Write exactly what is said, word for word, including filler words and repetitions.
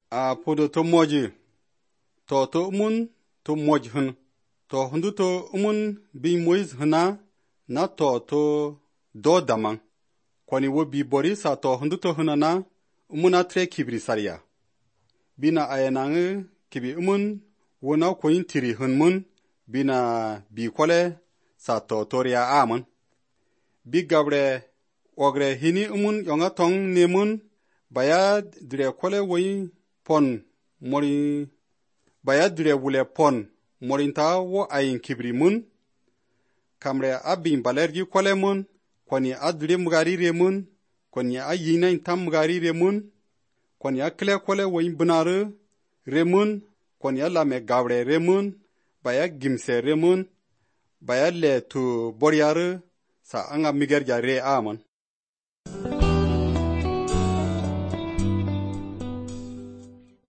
a podo to moji to to mun to moj hun to hundu to umun bi moiz huna na to to do daman kwani wo bi bori sa to hundu to huna na umuna tre kibri sariya bina ayanange kibi umun wona koyin tiri hun mun bina bi kwale sa to toria amun bi gabre ogre hini umun yonga tong nemun baya dire kwale woyi pon mori baya dire wule pon morinta wo ayin kibri mun kamre abin balergi kwale mun kwani adire mugari re mun kwani ayina intam mugari re mun kwani akle kwale woyi bunare re mun kwani ala me gabre re mun baya gimse re mun baya le tu boryare sa anga migerja re aman